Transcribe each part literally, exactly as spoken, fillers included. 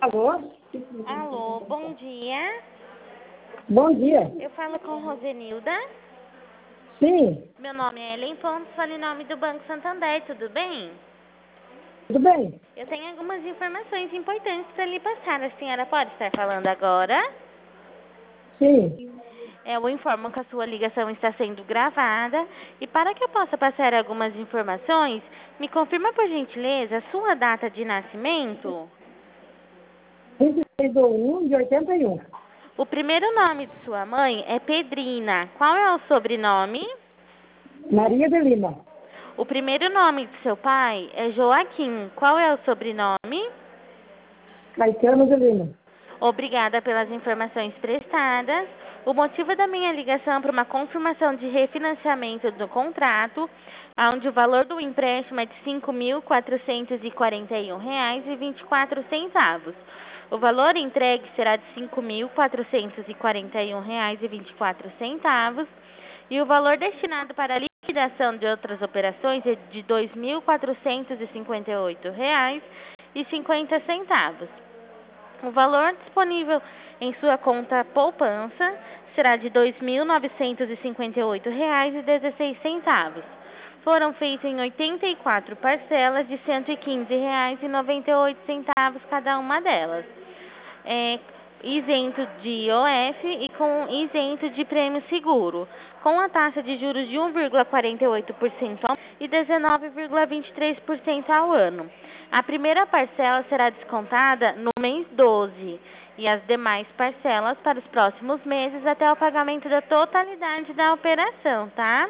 Alô? Alô, bom dia. Bom dia. Eu falo com Rosenilda. Sim, Meu nome é Ellen Pontes, falo em nome do Banco Santander, tudo bem? tudo bem? Eu tenho algumas informações importantes para lhe passar. A senhora pode estar falando agora? Sim. Eu informo que a sua ligação está sendo gravada e para que eu possa passar algumas informações, me confirma por gentileza a sua data de nascimento? vinte e seis de um de oitenta e um. O primeiro nome de sua mãe é Pedrina. Qual é o sobrenome? Maria de Lima. O primeiro nome de seu pai é Joaquim. Qual é o sobrenome? Caetano de Lima. Obrigada pelas informações prestadas. O motivo da minha ligação é para uma confirmação de refinanciamento do contrato, onde o valor do empréstimo é de cinco mil quatrocentos e quarenta e um reais e vinte e quatro centavos. O valor entregue será de cinco mil quatrocentos e quarenta e um reais e vinte e quatro centavos e o valor destinado para a liquidação de outras operações é de dois mil quatrocentos e cinquenta e oito reais e cinquenta centavos. O valor disponível em sua conta poupança será de dois mil novecentos e cinquenta e oito reais e dezesseis centavos. Foram feitas em oitenta e quatro parcelas de cento e quinze reais e noventa e oito centavos cada uma delas. É, isento de I O F e com isento de prêmio seguro, com a taxa de juros de um vírgula quarenta e oito por cento ao mês e dezenove vírgula vinte e três por cento ao ano. A primeira parcela será descontada no mês doze e as demais parcelas para os próximos meses até o pagamento da totalidade da operação, tá?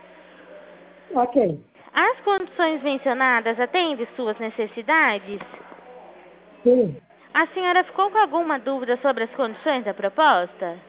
Ok. As condições mencionadas atendem suas necessidades? Sim. A senhora ficou com alguma dúvida sobre as condições da proposta?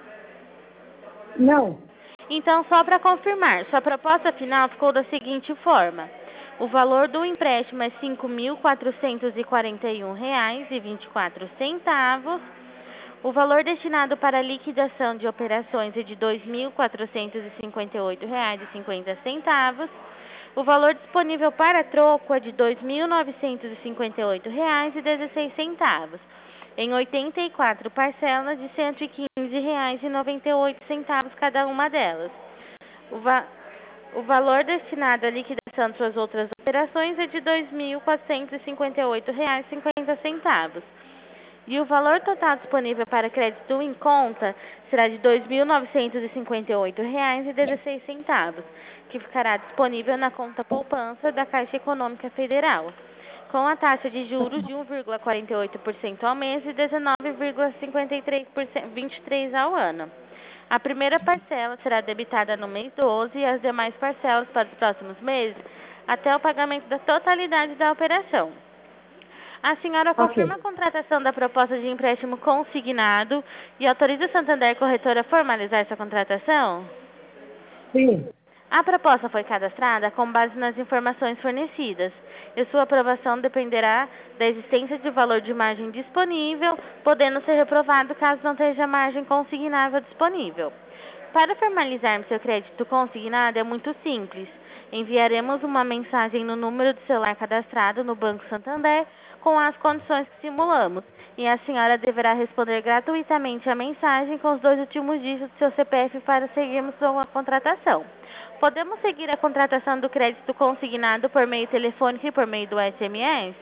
Não. Então, só para confirmar, sua proposta final ficou da seguinte forma: o valor do empréstimo é cinco mil quatrocentos e quarenta e um reais e vinte e quatro centavos. O valor destinado para a liquidação de operações é de dois mil quatrocentos e cinquenta e oito reais e cinquenta centavos. O valor disponível para troco é de dois mil novecentos e cinquenta e oito reais e dezesseis centavos, em oitenta e quatro parcelas de cento e quinze reais e noventa e oito centavos cada uma delas. O, va o valor destinado à liquidação de suas outras operações é de dois mil quatrocentos e cinquenta e oito reais e cinquenta centavos. E o valor total disponível para crédito em conta será de dois mil novecentos e cinquenta e oito reais e dezesseis centavos, que ficará disponível na conta poupança da Caixa Econômica Federal, com a taxa de juros de um vírgula quarenta e oito por cento ao mês e dezenove vírgula cinquenta e três por cento, vinte e três por cento ao ano. A primeira parcela será debitada no mês doze e as demais parcelas para os próximos meses até o pagamento da totalidade da operação. A senhora confirma a Ok. contratação da proposta de empréstimo consignado e autoriza o Santander Corretora a formalizar essa contratação? Sim. A proposta foi cadastrada com base nas informações fornecidas e sua aprovação dependerá da existência de valor de margem disponível, podendo ser reprovado caso não esteja margem consignável disponível. Para formalizarmos seu crédito consignado é muito simples. Enviaremos uma mensagem no número de celular cadastrado no Banco Santander com as condições que simulamos e a senhora deverá responder gratuitamente a mensagem com os dois últimos dígitos do seu C P F para seguirmos com a contratação. Podemos seguir a contratação do crédito consignado por meio telefônico e por meio do S M S?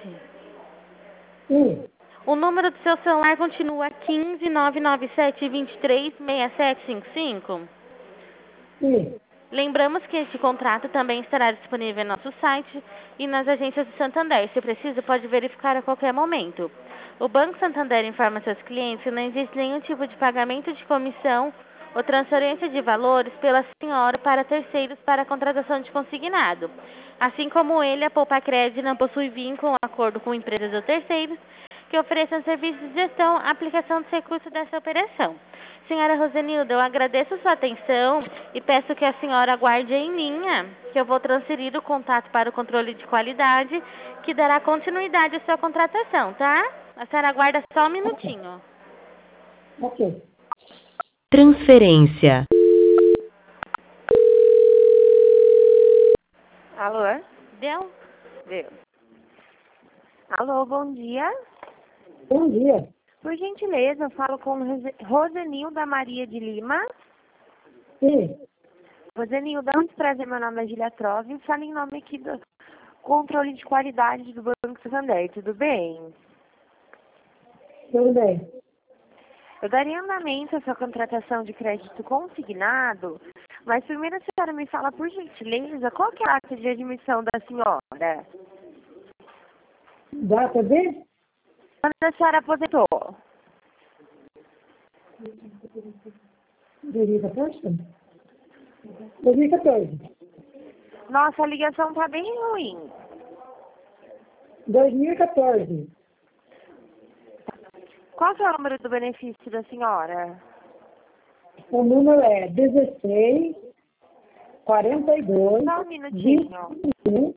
Sim. O número do seu celular continua quinze, nove nove sete, vinte e três, sessenta e sete cinquenta e cinco? Sim. Lembramos que este contrato também estará disponível em nosso site e nas agências do Santander. Se preciso, pode verificar a qualquer momento. O Banco Santander informa seus clientes que não existe nenhum tipo de pagamento de comissão ou transferência de valores pela senhora para terceiros para a contratação de consignado. Assim como ele, a Poupa Cred não possui vínculo ou acordo com empresas ou terceiros que ofereçam serviços de gestão, aplicação dos recursos dessa operação. Senhora Rosenilda, eu agradeço sua atenção e peço que a senhora aguarde em linha, que eu vou transferir o contato para o controle de qualidade, que dará continuidade à sua contratação, tá? A senhora aguarda só um minutinho. Ok. Transferência. Alô? Deu? Deu. Alô, bom dia. Bom dia. Por gentileza, eu falo com Rose- Rosenilda Maria de Lima. Sim. Rosenilda, muito prazer, meu nome é Julia Trove. Falo em nome aqui do controle de qualidade do Banco Santander, tudo bem? Tudo bem. Eu daria andamento à sua contratação de crédito consignado, mas primeiro a senhora me fala, por gentileza, qual que é a data de admissão da senhora? Data de Quando a senhora aposentou? dois mil e quatorze? dois mil e quatorze. Nossa, a ligação tá bem ruim. dois mil e quatorze. Qual que é o número do benefício da senhora? O número é dezesseis, quarenta e dois, Só um minutinho. vinte e um.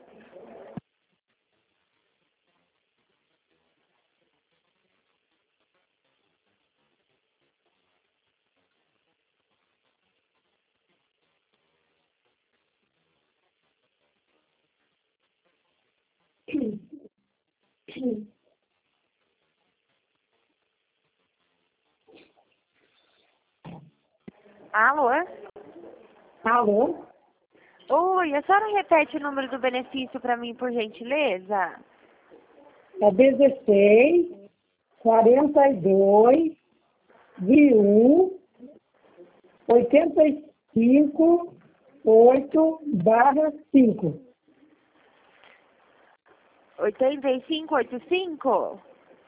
Alô? Alô? Oi, a senhora repete o número do benefício para mim, por gentileza? É dezesseis, quarenta e dois, vinte e um, oitenta e cinco, oito, barra cinco. oitenta e cinco oitenta e cinco?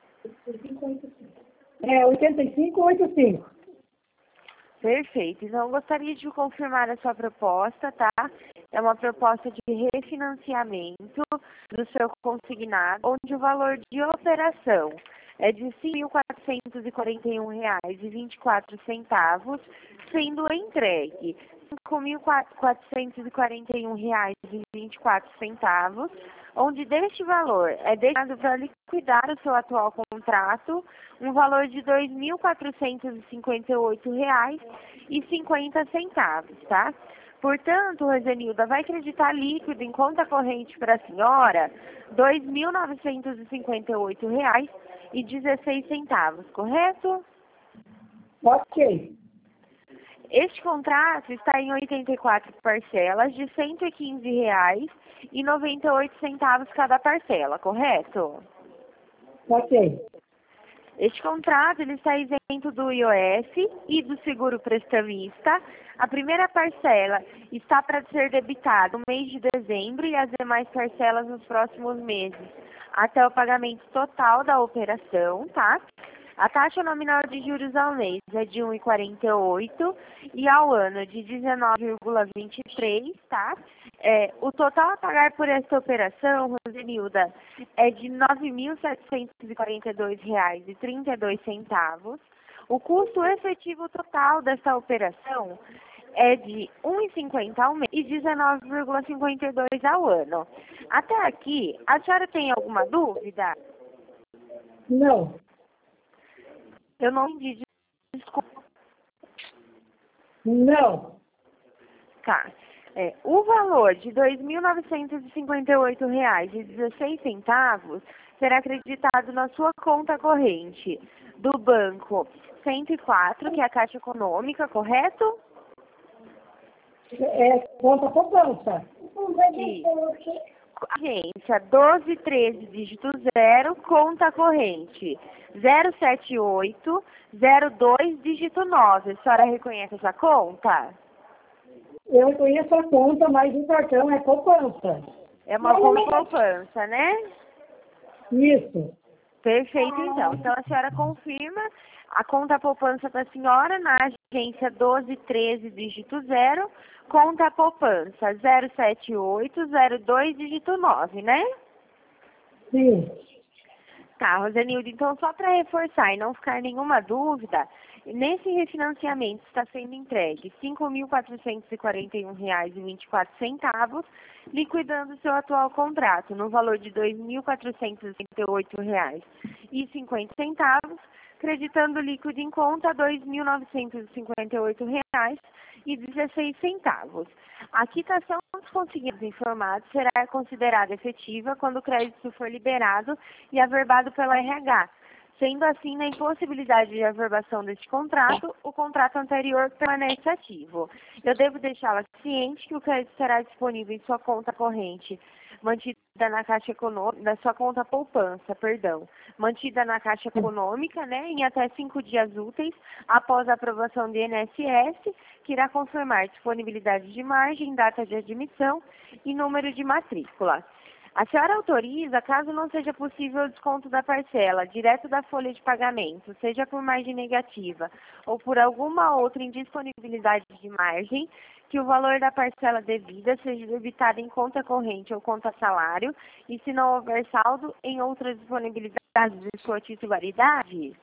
É oitenta e cinco, oitenta e cinco. Perfeito. Então, eu gostaria de confirmar a sua proposta, tá? É uma proposta de refinanciamento do seu consignado, onde o valor de operação é de cinco mil quatrocentos e quarenta e um reais e vinte e quatro centavos, sendo entregue cinco mil quatrocentos e quarenta e um reais e vinte e quatro centavos, onde deste valor é destinado para liquidar o seu atual contrato, um valor de dois mil quatrocentos e cinquenta e oito reais e cinquenta centavos, tá? Portanto, Rosenilda, vai acreditar líquido em conta corrente para a senhora dois mil novecentos e cinquenta e oito reais e dezesseis centavos, correto? Ok. Este contrato está em oitenta e quatro parcelas de cento e quinze reais e noventa e oito centavos cada parcela, correto? Ok. Este contrato ele está isento do I O S e do seguro prestamista. A primeira parcela está para ser debitada no mês de dezembro e as demais parcelas nos próximos meses, até o pagamento total da operação, tá? A taxa nominal de juros ao mês é de um vírgula quarenta e oito e ao ano de dezenove vírgula vinte e três, tá? É, o total a pagar por esta operação, Rosenilda, é de nove mil setecentos e quarenta e dois reais e trinta e dois centavos. O custo efetivo total dessa operação é de um vírgula cinquenta ao mês e dezenove vírgula cinquenta e dois ao ano. Até aqui, a senhora tem alguma dúvida? Não. Eu não entendi, desculpa. Não. Tá. É, o valor de dois mil novecentos e cinquenta e oito reais e dezesseis centavos será acreditado na sua conta corrente do banco cento e quatro, que é a Caixa Econômica, correto? É conta poupança. E agência doze treze, dígito zero, conta corrente zero sete oito zero dois, dígito nove. A senhora reconhece essa conta? Eu conheço a conta, mas o cartão é poupança. É uma conta poupança, né? Isso. Perfeito, então. Então, a senhora confirma a conta poupança da senhora na agência doze treze, dígito zero, conta poupança zero sete oito zero dois, dígito nove, né? Sim. Tá, Rosenilda, então só para reforçar e não ficar nenhuma dúvida, nesse refinanciamento está sendo entregue cinco mil quatrocentos e quarenta e um reais e vinte e quatro centavos, liquidando seu atual contrato no valor de dois mil quatrocentos e trinta e oito reais e cinquenta centavos, creditando líquido em conta dois mil novecentos e cinquenta e oito reais e dezesseis centavos. A quitação dos consignados informados será considerada efetiva quando o crédito for liberado e averbado pela R H. Sendo assim, na impossibilidade de averbação deste contrato, o contrato anterior permanece ativo. Eu devo deixá-la ciente que o crédito será disponível em sua conta corrente, mantida na Caixa Econômica, na sua conta poupança, perdão, mantida na Caixa Econômica, né, em até cinco dias úteis após a aprovação do I N S S, que irá confirmar disponibilidade de margem, data de admissão e número de matrícula. A senhora autoriza, caso não seja possível o desconto da parcela, direto da folha de pagamento, seja por margem negativa ou por alguma outra indisponibilidade de margem, que o valor da parcela devida seja debitado em conta corrente ou conta salário, e se não houver saldo, em outras disponibilidades de sua titularidade?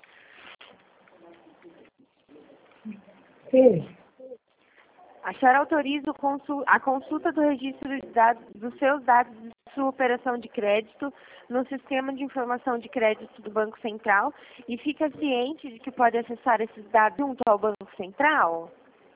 Sim. A senhora autoriza a consulta do registro de dados, dos seus dados de sua operação de crédito no Sistema de Informação de Crédito do Banco Central e fica ciente de que pode acessar esses dados junto ao Banco Central?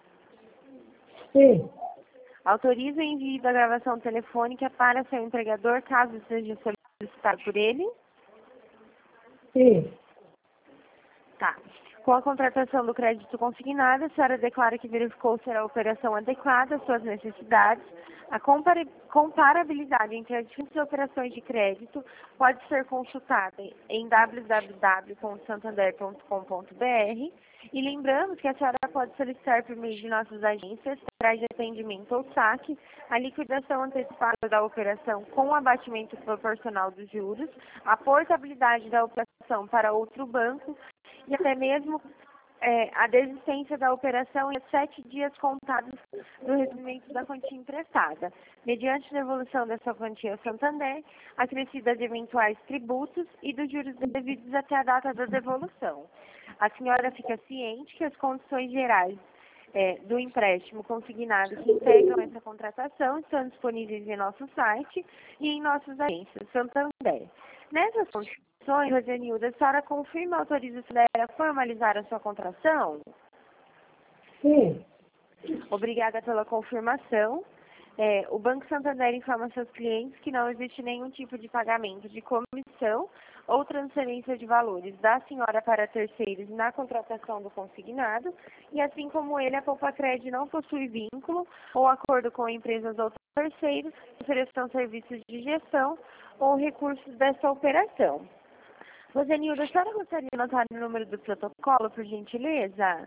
Sim. Autoriza o envio da gravação telefônica para seu empregador, caso seja solicitado por ele? Sim. Tá. Com a contratação do crédito consignado, a senhora declara que verificou ser a operação adequada às suas necessidades. A compara- comparabilidade entre as diferentes operações de crédito pode ser consultada em w w w ponto santander ponto com ponto b r e lembrando que a senhora pode solicitar por meio de nossas agências, centrais de atendimento ou saque, a liquidação antecipada da operação com o abatimento proporcional dos juros, a portabilidade da operação para outro banco, e até mesmo é, a desistência da operação em sete dias contados do recebimento da quantia emprestada, mediante devolução dessa quantia ao Santander, acrescida de eventuais tributos e dos juros devidos até a data da devolução. A senhora fica ciente que as condições gerais é, do empréstimo consignado que integram essa contratação estão disponíveis em nosso site e em nossas agências Santander. Nessas condições, Rosenilda, a senhora confirma a autorização dela a formalizar a sua contratação? Sim. Obrigada pela confirmação. É, o Banco Santander informa seus clientes que não existe nenhum tipo de pagamento de comissão ou transferência de valores da senhora para terceiros na contratação do consignado, e assim como ele, a Poupacred não possui vínculo ou acordo com empresas ou terceiros que ofereçam serviços de gestão ou recursos dessa operação. Rosenilda, a senhora gostaria de anotar o número do protocolo, por gentileza?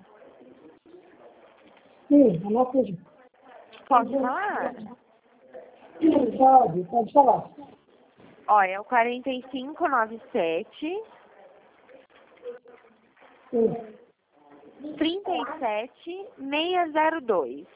Sim, anota aí. Posso falar? Pode, pode falar. Olha, é o quatro cinco nove sete, Sim. trinta e sete, seis zero dois.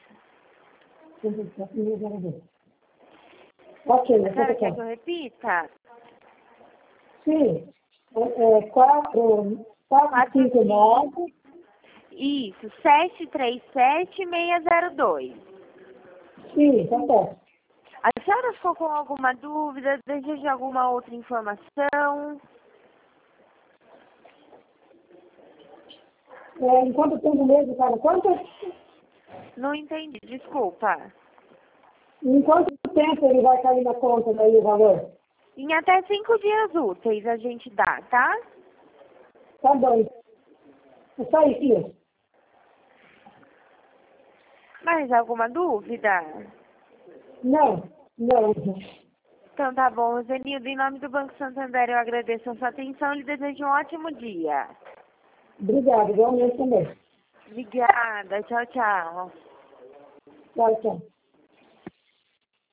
Ok, A senhora quer que eu repita? Sim. É, é, quatro, quatro, cinco, nove. Isso, sete três sete, seis zero dois. Sim, tá certo. A senhora ficou com alguma dúvida? Deseja alguma outra informação? É, em quanto tempo mesmo, cara? Quanto, Não entendi, desculpa. em quanto tempo ele vai cair na conta daí o valor? Em até cinco dias úteis a gente dá, tá? Tá bom. É só isso. Mais alguma dúvida? Não, não. Então tá bom, Rosenildo, em nome do Banco Santander eu agradeço a sua atenção e lhe desejo um ótimo dia. Obrigada, igualmente também. Obrigada, tchau, tchau. Tchau, tchau.